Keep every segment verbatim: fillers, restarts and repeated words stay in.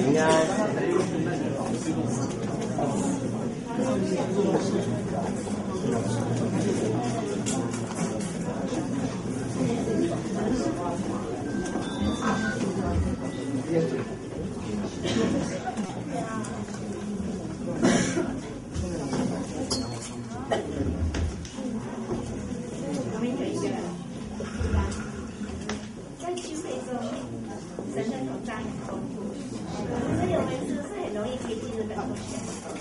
平安。 在聚会中，神的同在很丰富，所以我们是不是很容易可以进入等候神？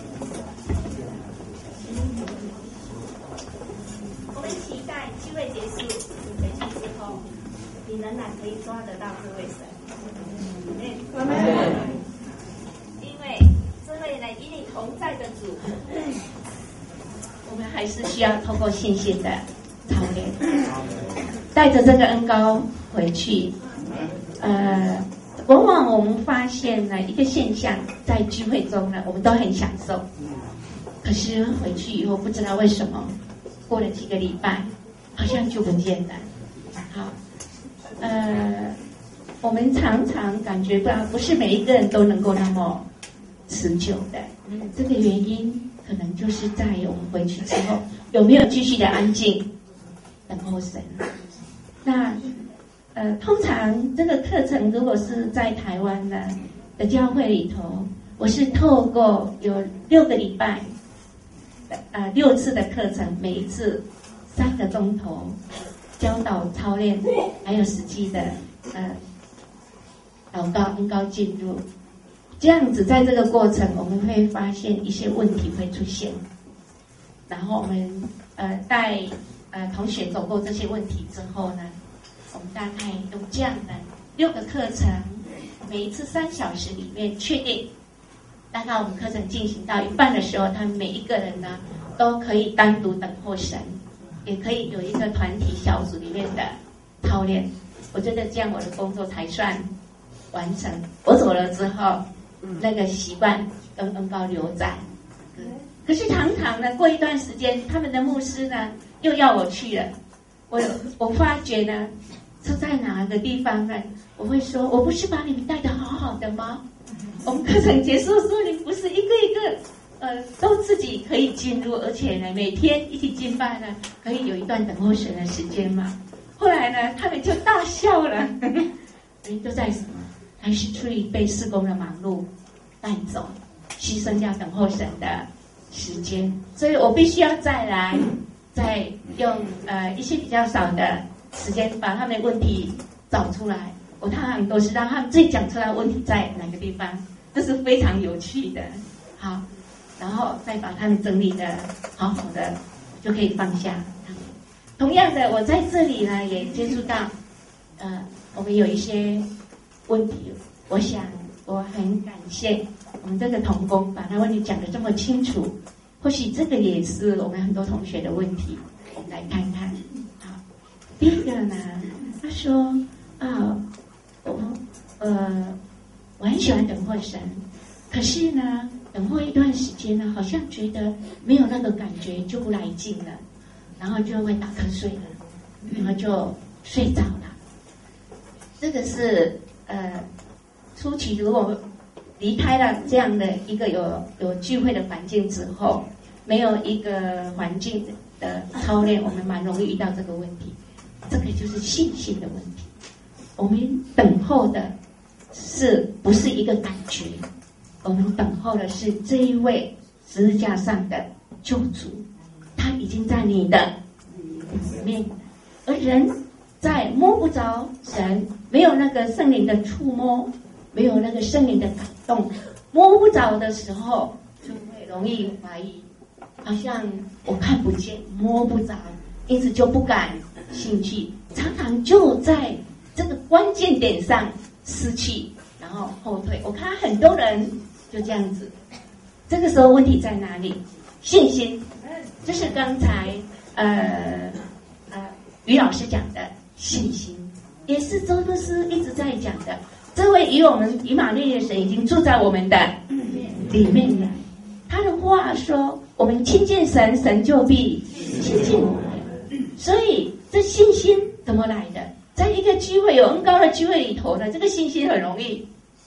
我们期待聚会结束，你回去之后，你仍然可以抓得到这位神。阿门。因为这位呢与你同在的主，我们还是需要透过信心的操练，带着这个恩膏回去。呃，往往我们发现呢一个现象，在聚会中呢，我们都很享受，可是回去以后不知道为什么，过了几个礼拜，好像就不见了。好，呃，我们常常感觉到，不是每一个人都能够那么持久的。这个原因可能就是在我们回去之后，有没有继续的安静等候神。那呃，通常这个课程如果是在台湾的的教会里头，我是透过有六个礼拜，呃六次的课程，每一次三个钟头，教导操练，还有实际的呃祷告恩膏进入，这样子在这个过程，我们会发现一些问题会出现，然后我们呃带呃同学走过这些问题之后呢，我们大概用这样的六个课程，每一次三小时里面确定，大概我们课程进行到一半的时候，他们每一个人呢都可以单独等候神，也可以有一个团体小组里面的操练。我觉得这样我的工作才算完成。我走了之后，那个习惯跟恩膏留在。可是常常呢，过一段时间，他们的牧师呢又要我去了。我我发觉呢，是在哪个地方呢？我会说，我不是把你们带得好好的吗？我们课程结束的时候，你不是一个一个呃都自己可以进入，而且呢每天一起敬拜呢，可以有一段等候神的时间嘛。后来呢，他们就大笑了，人都在什么？还是出于被事工的忙碌带走，牺牲掉等候神的时间，所以我必须要再来，再用呃一些比较少的时间把他们的问题找出来。我通常都是让他们自己讲出来问题在哪个地方，这是非常有趣的。好，然后再把他们整理的好好的，就可以放下。同样的，我在这里呢也接触到，呃，我们有一些问题，我想我很感谢我们这个同工把他问题讲得这么清楚，或许这个也是我们很多同学的问题，我们来看看。好，第一个呢，他说啊，我呃我很喜欢等候神，可是呢，等候一段时间呢，好像觉得没有那个感觉就不来劲了，然后就会打瞌睡了，然后就睡着了。这个是呃初期如果离开了这样的一个有有聚会的环境之后，没有一个环境的操练，我们蛮容易遇到这个问题。这个就是信心的问题。我们等候的是不是一个感觉？我们等候的是这一位十字架上的救主，他已经在你的里面，而人在摸不着神，没有那个圣灵的触摸，没有那个圣灵的感动，摸不着的时候，就会容易怀疑，好像我看不见，摸不着，因此就不敢兴趣，常常就在这个关键点上失去，然后后退。我看很多人就这样子，这个时候问题在哪里？信心，就是刚才呃呃于老师讲的信心，也是周牧师一直在讲的。这位与我们以马内利的神已经住在我们的里面了。他的话说，我们亲近神，神就必亲近我们。所以这信心怎么来的？在一个聚会有恩膏的聚会里头呢，这个信心很容易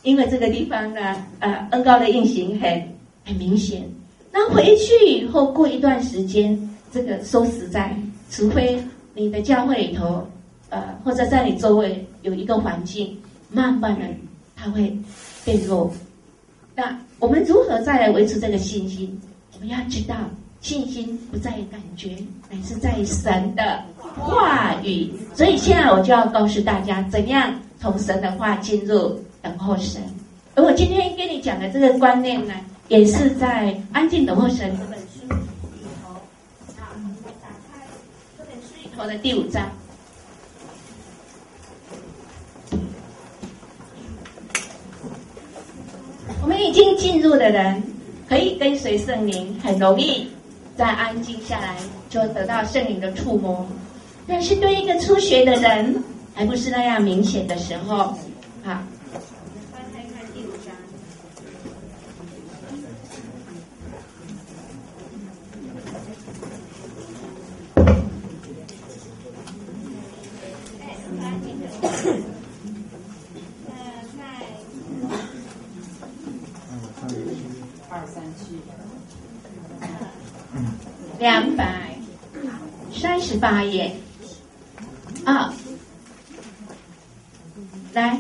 因为这个地方呢，呃，恩膏的印形很很明显。那回去以后，过一段时间，这个说实在，除非你的教会里头，呃，或者在你周围有一个环境，慢慢的它会变弱。那我们如何再来维持这个信心？我们要知道，信心不在于感觉，乃是在于神的话语。所以现在我就要告诉大家，怎样从神的话进入等候神。而我今天跟你讲的这个观念呢，也是在《安静等候神》这本书里头。啊，我们来打开这本书里头的第五章。我们已经进入的人，可以跟随圣灵，很容易在安静下来就得到圣灵的触摸。但是对一个初学的人，还不是那样明显的时候，好，翻开看第五章。哎，翻这个，呃，在二三七， 两百三十八页啊，来，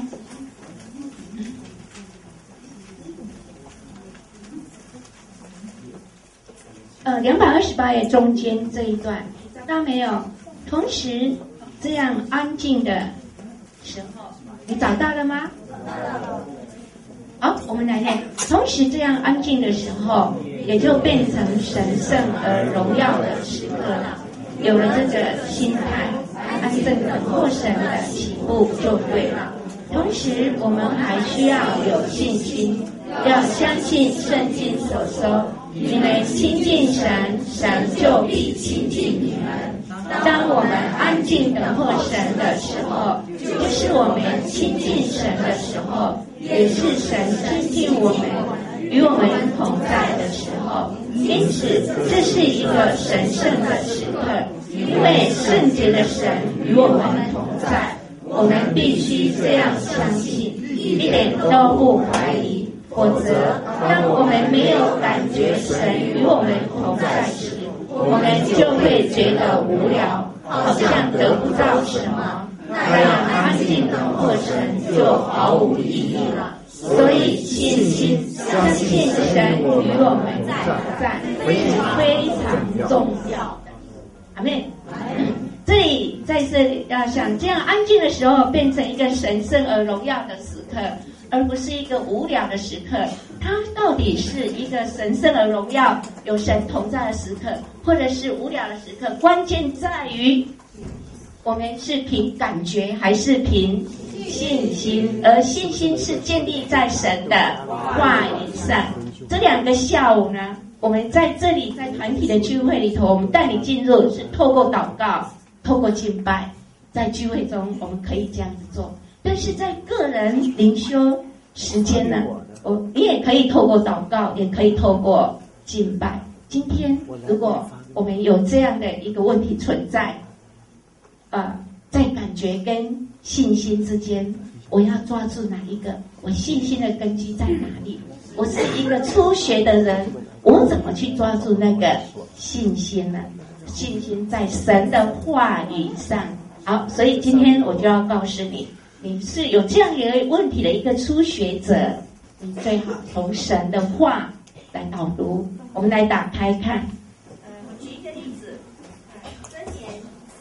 呃，两百二十八页中间这一段，找到没有？同时这样安静的时候，你找到了吗？好，我们来念。同时这样安静的时候，也就变成神圣而荣耀的时刻了。有了这个心态，安静等候神的起步就对了。同时，我们还需要有信心，要相信圣经所说：你们亲近神，神就必亲近你们。当我们安静等候神的时候，就是我们亲近神的时候，也是神亲近我们，与我们同在的时候。因此，这是一个神圣的时刻，因为圣洁的神与我们同在，我们必须这样相信，一点都不怀疑。否则，当我们没有感觉神与我们同在时，我们就会觉得无聊，好像得不到什么，那样安静等候神就毫无意义了。所以信心，相信神与我们同在，是非常重要的。阿们。这里在这里要想这样安静的时候，变成一个神圣而荣耀的时刻，而不是一个无聊的时刻。它到底是一个神圣而荣耀、有神同在的时刻，或者是无聊的时刻？关键在于我们是凭感觉还是凭信心，而信心是建立在神的话语上。这两个下午呢，我们在这里在团体的聚会里头，我们带你进入是透过祷告，透过敬拜，在聚会中我们可以这样子做。但是在个人灵修时间呢，我你也可以透过祷告，也可以透过敬拜。今天如果我们有这样的一个问题存在，呃，在感觉跟信心之间，我要抓住哪一个？我信心的根基在哪里？我是一个初学的人，我怎么去抓住那个信心呢？信心在神的话语上。好，所以今天我就要告诉你，你是有这样一个问题的一个初学者，你最好从神的话来导读。我们来打开看。呃，我举一个例子，箴言。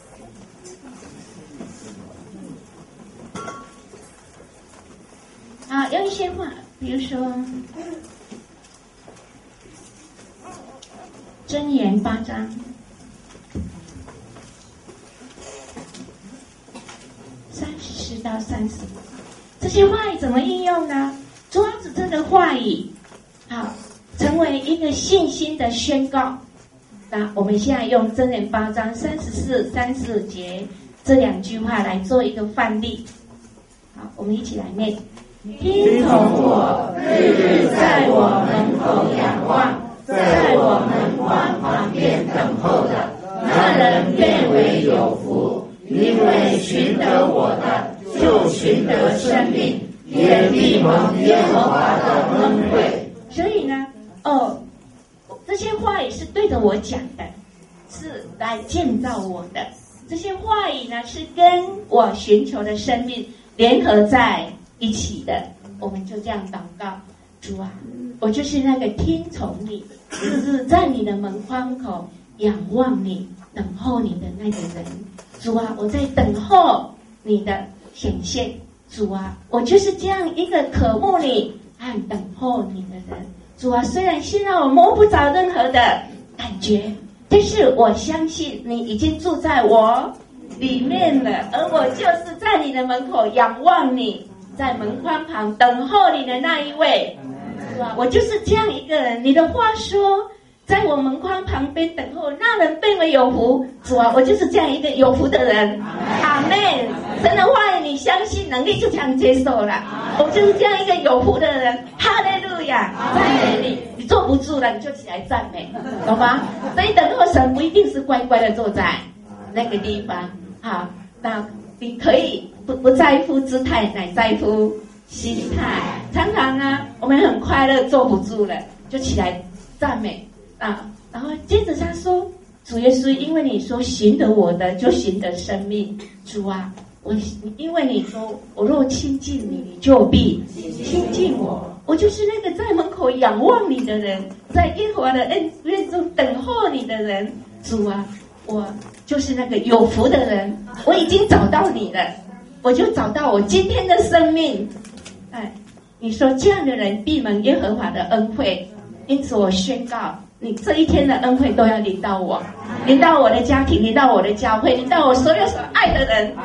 啊，有一些话，比如说箴言八章三十到三十，这些话语怎么应用呢？抓住这个话语，好，成为一个信心的宣告。那我们现在用箴言八章三十四、三十五节这两句话来做一个范例。好，我们一起来念。听从我，日日在我门口仰望，在我门关旁边等候的，那人便为有福。因为寻得我的，就寻得生命， 也必蒙耶和华的恩惠。所以呢，哦，这些话语是对着我讲的，是来建造我的。这些话语呢，是跟我寻求的生命联合在一起的。我们就这样祷告：主啊，我就是那个听从你，日日在你的门框口仰望你、等候你的那个人。主啊，我在等候你的显现。主啊，我就是这样一个渴慕你和等候你的人。主啊，虽然现在我摸不着任何的感觉，但是我相信你已经住在我里面了，而我就是在你的门口仰望你，在门框旁等候你的那一位。是吧？我就是这样一个人。你的话说，在我门框旁边等候，那人变为有福。主啊，我就是这样一个有福的人。阿们。神的话语你相信，能力就这样接受了。我就是这样一个有福的人。哈利路亚！赞美你。你坐不住了，你就起来赞美，懂吗？所以等候神不一定是乖乖的坐在那个地方。好，那你可以不不在乎姿态，乃在乎心态。常常呢，我们很快乐，坐不住了，就起来赞美啊。然后接着他说：“主耶稣，因为你说寻得我的，就寻得生命。主啊，我因为你说我若亲近你，你就必亲近我。我就是那个在门口仰望你的人，在耶和华的恩愿中等候你的人。主啊，我就是那个有福的人，我已经找到你了，我就找到我今天的生命。哎，你说这样的人必蒙耶和华的恩惠，因此我宣告，你这一天的恩惠都要临到我，临到我的家庭，临到我的教会，临到我所有所爱的人。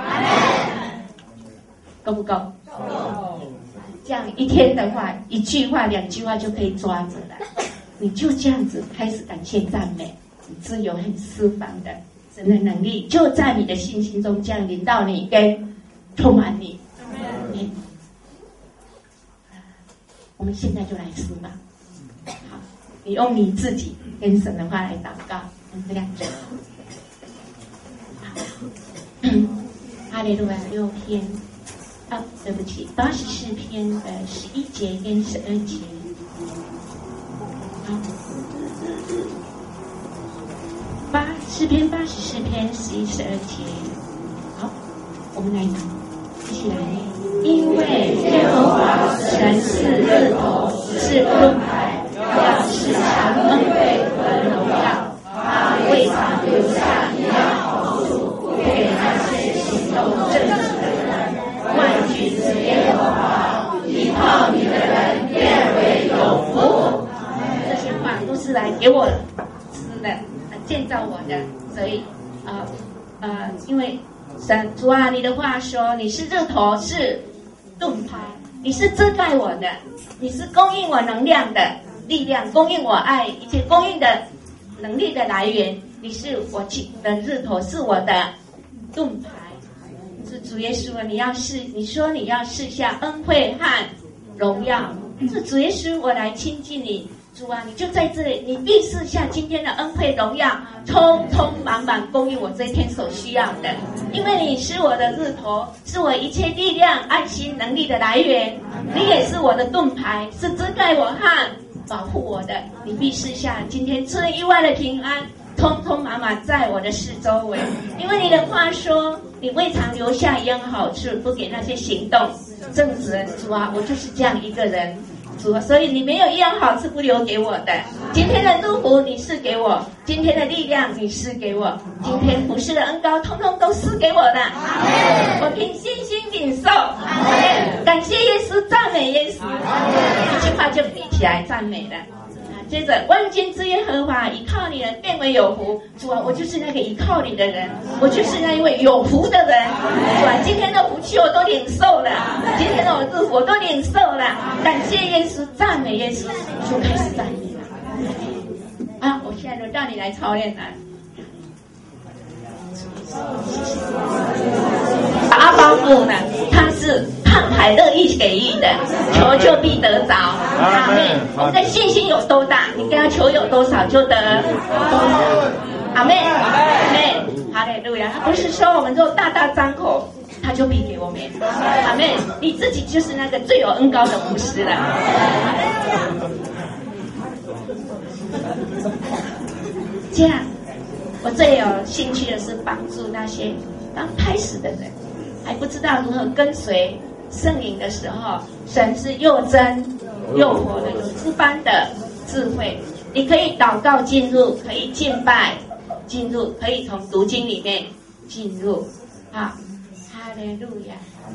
够不够？够。这样一天的话，一句话、两句话就可以抓着了。你就这样子开始感谢赞美，你自由很释放的神的能力，就在你的信心中降临到你，跟充满你。嗯，我们现在就来释放。好，你用你自己跟神的话来祷告，用这样子。哈利路亚六篇。啊，对不起，八十四篇的十一节跟十二节。好，八诗篇八十四篇十一、十二节。好，我们来读，一起来。因为耶和华神是日头，是盾牌，要时常恩惠和荣耀，他未尝留下一样好处不给那些行动正直的人。万军之耶和华，依靠你的人变为有福。这些话都是来给我吃的，建造我的。所以，呃呃，因为神主啊，你的话说你是日头，是盾牌，你是遮盖我的，你是供应我能量的力量，供应我爱，一切供应的能力的来源。你是我的日头，是我的盾牌。是主耶稣，你要试，你说你要试下恩惠和荣耀。是主耶稣，我来亲近你。主啊，你就在这里，你必试下今天的恩惠荣耀，通通满满供应我这一天所需要的。因为你是我的日头，是我一切力量、爱心、能力的来源。你也是我的盾牌，是遮盖我和保护我的。你必试下今天出人意外的平安，通通满满在我的四周围。因为你的话说，你未尝留下一样好处不给那些行动正直人。主啊，我就是这样一个人。主啊，所以你没有一样好处不留给我的。今天的祝福你是给我，今天的力量你是给我，今天服侍的恩膏通通都是给我的。我凭信心领受。感谢耶稣，赞美耶稣。一句话就比起来赞美了。接着，万军之耶和华，依靠你人变为有福。主啊，我就是那个依靠你的人，我就是那一位有福的人。主啊，今天的福气我都领受了，今天的我祝福我都领受了。感谢耶稣，赞美耶稣，就开始赞美了。啊，我现在轮到你来操练了。阿爸父呢，他是慷慨乐意给予的，求就必得着。阿们。我们的信心有多大，你跟他求有多少就得。阿们，阿们，哈利路亚。他不是说我们就大大张口，他他就必给我们。阿们，你自己就是那个最有恩膏的牧师了。这样，我最有兴趣的是帮助那些刚开始的人，还不知道如何跟随圣灵的时候，神是又真又活的，有这般的智慧。你可以祷告进入，可以敬拜进入，可以从读经里面进入。好，哈利路亚！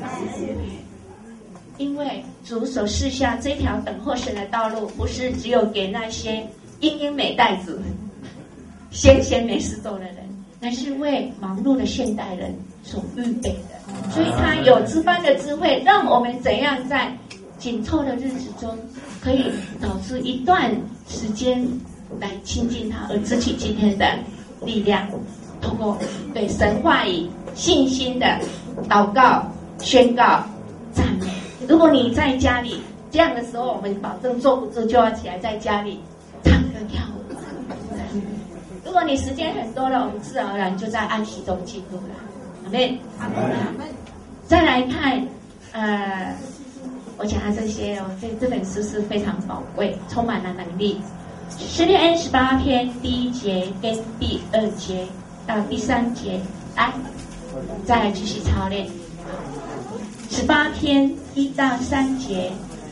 因为主所示下这条等候神的道路，不是只有给那些英英美代子、闲闲没事做的人，乃是为忙碌的现代人所预备的。所以他有这般的智慧，让我们怎样在紧凑的日子中，可以找出一段时间来亲近他，而支取今天的力量，通过对神话语信心的祷告、宣告、赞美。如果你在家里这样的时候，我们保证坐不住，就要起来在家里唱歌跳舞。如果你时间很多了，我们自然而然就在安息中进入了。阿们，阿们。再来看，呃，我讲的这些哦，这这本书是非常宝贵，充满了能力。诗篇十八篇第一节跟第二节到第三节，来，再来继续操练。十八篇一到三节，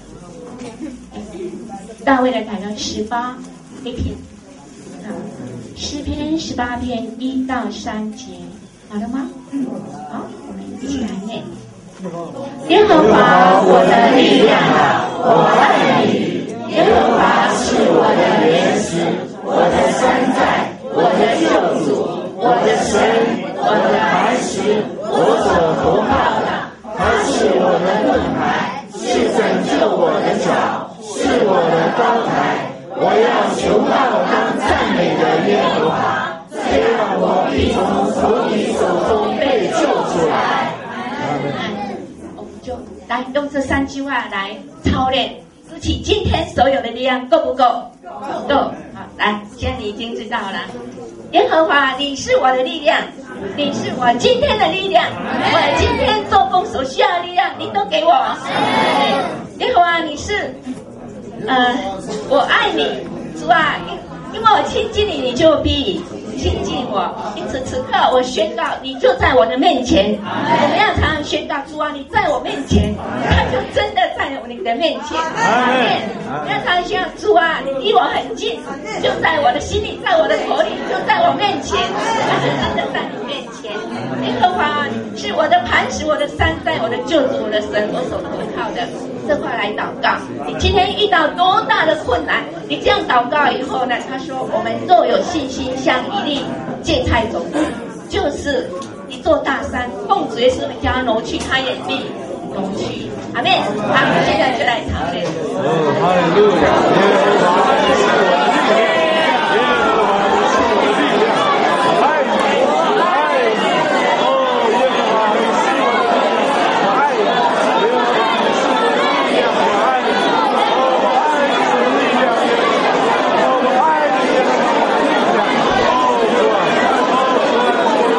大卫的祷告十八一篇，诗篇十八篇一到三节，好了吗？好，我们一起来念。耶和华我的力量啊，我爱你。耶和华是我的岩石，我的山寨，我的救主，我的神，我的磐石，我所投靠的。他是我的盾牌，是拯救我的脚，是我的高台。我要求告当赞美的耶和华，这样我必从仇敌手中被救出来。我们就来用这三句话来操练，支起今天所有的力量，够不够？够。好，来，现在你已经知道了。耶和华，你是我的力量，你是我今天的力量，我今天做工所需要的力量，你都给我。耶和华，你是，呃，我爱你，主啊，因为我亲近你，你就必亲近我。因此此刻我宣告，你就在我的面前。我们要常常宣告，主啊，你在我面前，他就真的在你的面前。阿们。要常常宣告，主啊，你离我很近，就在我的心里，在我的口里，就在我面前，他是真的在你面前。耶和华是我的磐石，我的山寨，我的救主，我的神，我所投靠的。这话来祷告，你今天遇到多大的困难，你这样祷告以后呢，他说我们若有信心像一粒芥菜种子，就是一座大山，奉主耶稣的家挪去，他也必挪去。阿们。好，现在就来操练。哦，哈利路亚！耶和华是我的力量，耶和华是我的力量，我爱你，我爱你。哦，耶和华是我的力量，我爱你。耶和华是我的力量，我爱你。哦，我爱你的力量，哦，我爱你的力量。哦，主啊，哦，主啊，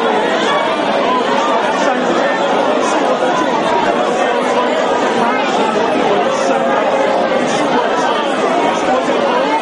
山是我的救主。我的神啊，是我的神，是我的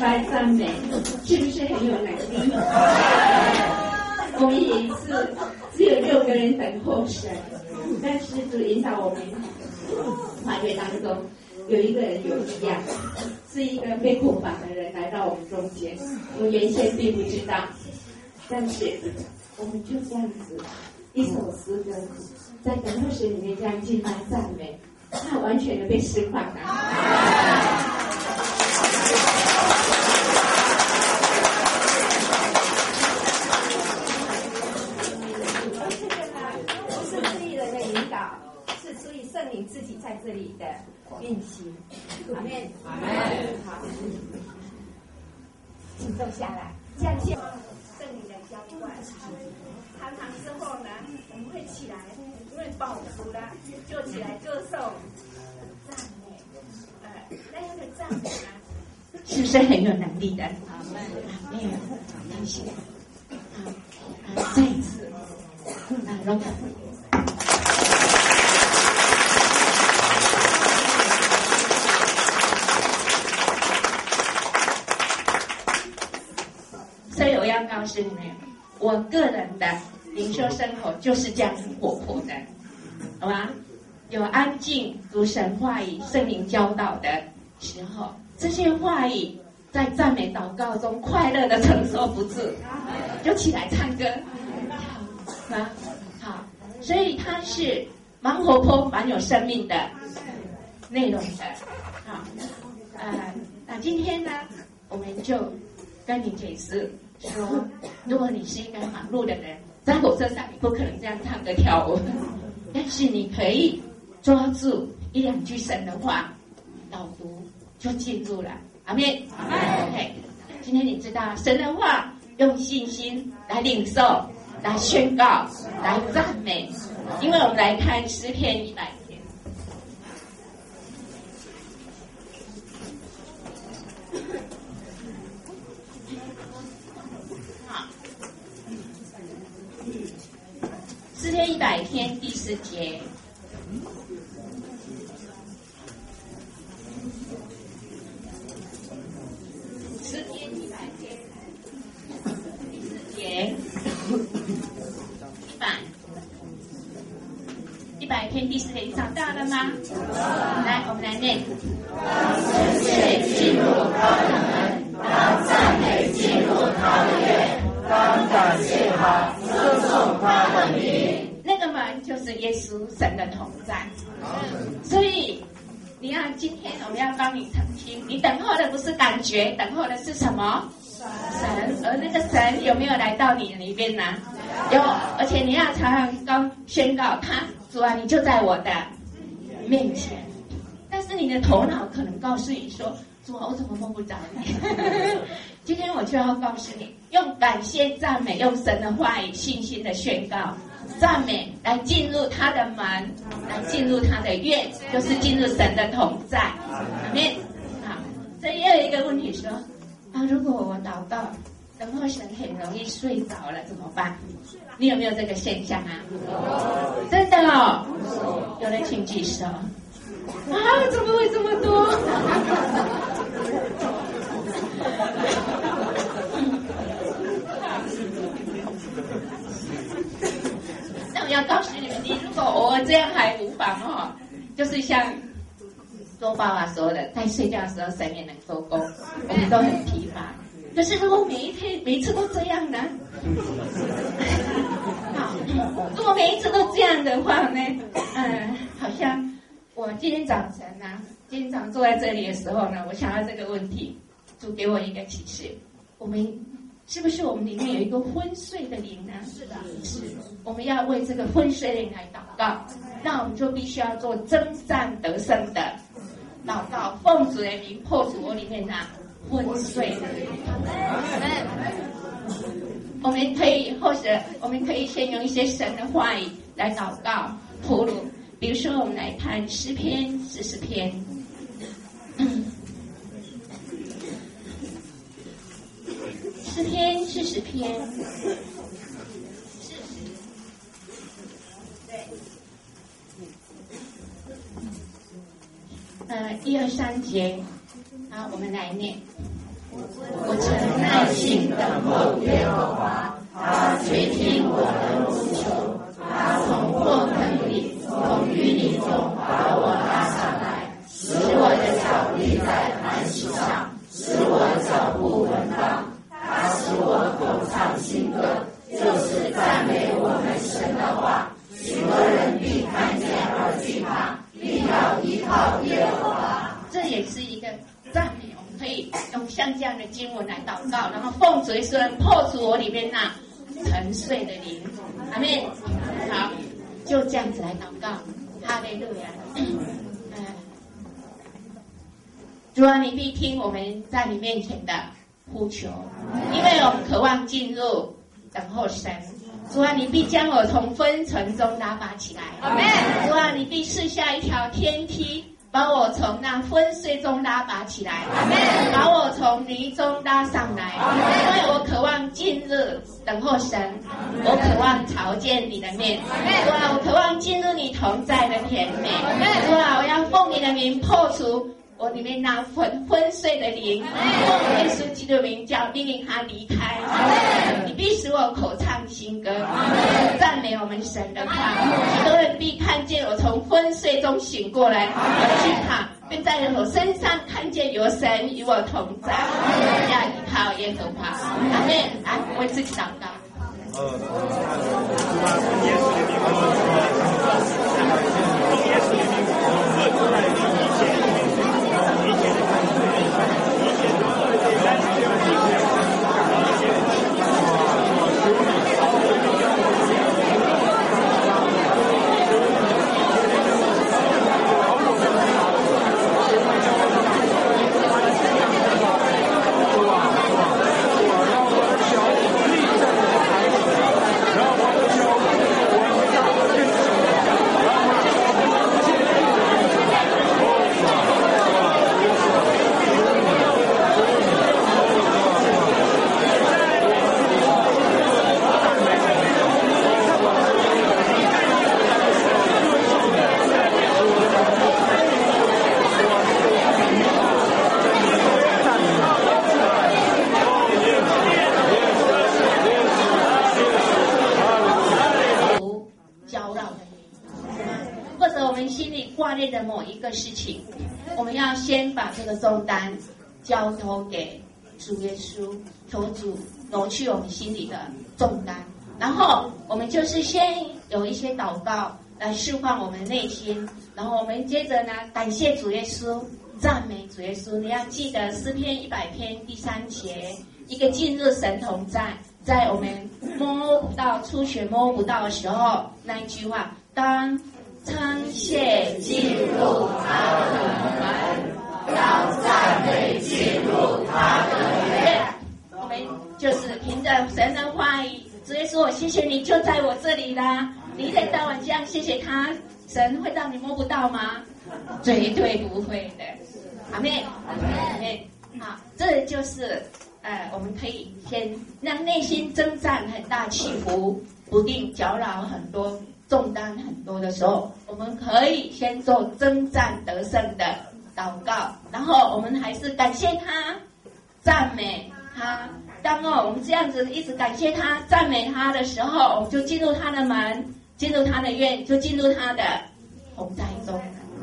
拜赞美，是不是很有能力？我们有一次只有六个人等候神，但是主引导我们团队当中有一个人有异样，是一个被捆绑的人来到我们中间，我们原先并不知道，但是我们就这样子一首诗歌，在等候神里面这样敬拜赞美，他完全的被释放了。 圣灵自己在这里的运行，阿们，阿们。好，请坐下来。这样就圣灵的浇灌，常常之后呢，我们会起来，因为饱足了，就起来歌颂、赞美。呃，那样的赞美呢， 是不是很有能力的？阿们，阿们，感谢。啊啊，再一次，啊，让他。所以我要告诉你们，我个人的灵修生活就是这样子活泼的，好吗？有安静读神话语、圣灵教导的时候，这些话语在赞美祷告中快乐的承受不住，就起来唱歌，啊，好，所以它是蛮活泼、蛮有生命的内容的，好，呃，那今天呢，我们就跟你解释。说，如果你是一个忙碌的人，在火车上你不可能这样唱歌跳舞，但是你可以抓住一两句神的话，导读就记住了。阿们，阿们。OK， 今天你知道神的话，用信心来领受，来宣告，来赞美。因为我们来看诗篇一百篇。诗篇一百篇第四节，诗篇一百篇第四节，一百一百篇第四节，你找到了吗？来，我们来念。 当称谢进入他的门，当赞美进入他的院，当感谢他，歌颂他的名。 那个门就是耶稣神的同在，所以你要今天我们要帮你澄清，你等候的不是感觉，等候的是什么？神，而那个神有没有来到你里边呢？有，而且你要常常刚宣告他，主啊，你就在我的面前。但是你的头脑可能告诉你说，主啊，我怎么摸不着你？今天我就要告诉你，用感谢赞美，用神的话语信心的宣告赞美来进入他的门，来进入他的院，就是进入神的同在。阿们。好，这也有一个问题说啊，如果我祷告等候神很容易睡着了怎么办？你有没有这个现象啊？真的哦，有人请举手。啊，怎么会这么多？那我要告诉你们，你如果偶尔这样还无妨哦，就是像周爸爸说的，在睡觉的时候神也能做工，我们都很疲乏。可是如果每一天每一次都这样呢？好，如果每一次都这样的话呢，嗯，好像我今天早晨呢、啊，今天早上坐在这里的时候呢，我想到这个问题，主给我一个启示，我们是不是我们里面有一个昏睡的灵呢？是的，是。我们要为这个昏睡的灵来祷告，那我们就必须要做征战得胜的祷告，奉主的名破除我里面的昏睡的灵。我们可以或者我们可以先用一些神的话语来祷告铺路，比如说我们来看诗篇四十篇。诗篇四十篇，四十，对，呃，一二三节，好，我们来念。 我曾耐心等候耶和华，他垂听我的呼求，他从祸坑里，从淤泥中把我拉上来，使我的脚立在磐石上，使我脚步稳当。他使我口唱新歌，就是赞美我们神的话。许多人必看见而惧怕，必要依靠耶和华。这也是一个赞美，我们可以用像这样的经文来祷告，然后奉主耶稣人破除我里边那沉睡的灵。阿们。好，就这样子来祷告。哈利路亚。嗯，主啊，你必听我们在你面前的呼求，因为我们渴望进入等候神。主啊，你必将我从昏沉中拉拔起来。阿们。主啊，你必赐下一条天梯，把我从那昏睡中拉拔起来。阿们。把我从泥中拉上来。阿们。因为我渴望进入等候神，我渴望朝见你的面。阿们。主啊，我渴望进入你同在的甜美。阿们。主啊，我要奉你的名破除我里面那昏昏睡的灵，奉耶稣基督的名叫命令他离开。你必使我口唱新歌，赞美我们神的话。许多人必看见我从昏睡中醒过来，惧怕，并在我身上看见有神与我同在。要依靠耶和华。阿们。来，为自己祷告。的某一个事情，我们要先把这个重担交托给主耶稣，求主挪去我们心里的重担，然后我们就是先有一些祷告来释放我们内心，然后我们接着呢感谢主耶稣，赞美主耶稣。你要记得诗篇一百篇第三节，一个进入神同在，在我们摸不到初学摸不到的时候，那一句话，当称谢进入他的门，当赞美进入他的院。我们就是凭着神的话语，主耶稣，我谢谢你就在我这里啦。你一天到晚这样谢谢他，神会让你摸不到吗？绝对不会的。阿们，阿们。好，这就是呃，我们可以先让内心征战很大，起伏不定，搅扰很多。重担很多的时候，我们可以先做征战得胜的祷告，然后我们还是感谢他，赞美他。当我们这样子一直感谢他、赞美他的时候，我们就进入他的门，进入他的院，就进入他的同在中。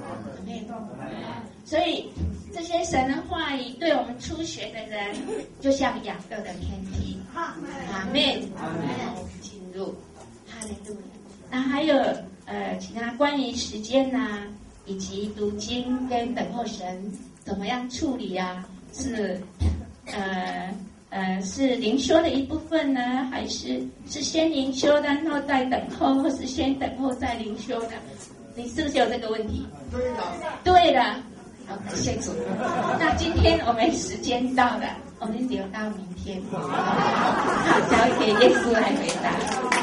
所以这些神的话语对我们初学的人，就像雅各的天梯。阿们，阿们，进入，哈利路亚。那还有呃其他关于时间呐、啊，以及读经跟等候神怎么样处理啊？是呃呃是灵修的一部分呢，还是是先灵修然后再等候，或是先等候再灵修呢？你是不是有这个问题？对了，对了，好，感谢主。那今天我们时间到了，我们留到明天，好，交给耶稣来回答。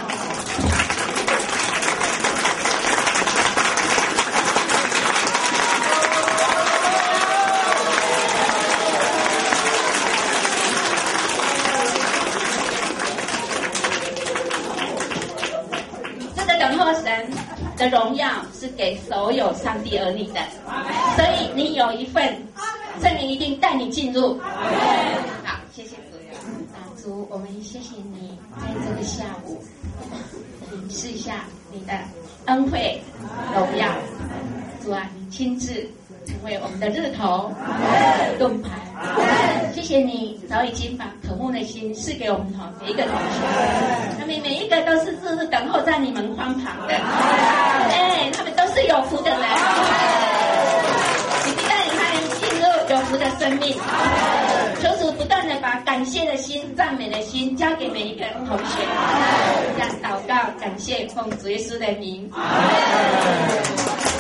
的荣耀是给所有上帝儿女的，所以你有一份，圣灵一定带你进入。 谢谢主。啊，主，我们谢谢你在这个下午领示下你的恩惠荣耀。主啊，你亲自成为我们的日头盾牌。谢谢你早已经把渴慕的心赐给我们每一个同学，他们每一个都是日日等候在你门框旁的，哎，他们都是有福的人。你必带领他们进入有福的生命。求主不断的把感谢的心、赞美的心交给每一个同学，这样祷告、感谢，奉主耶稣的名。